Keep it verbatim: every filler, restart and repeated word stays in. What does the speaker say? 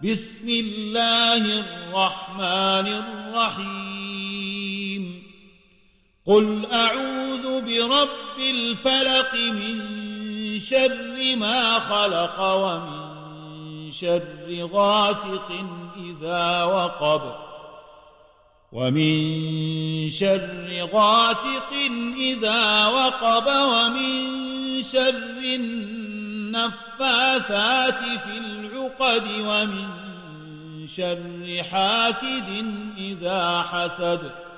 بسم الله الرحمن الرحيم قل أعوذ برب الفلق من شر ما خلق ومن شر غاسق إذا وقب ومن شر غاسق إذا وقب ومن شر النفاثات في العقد ومن شر حاسد إذا حسد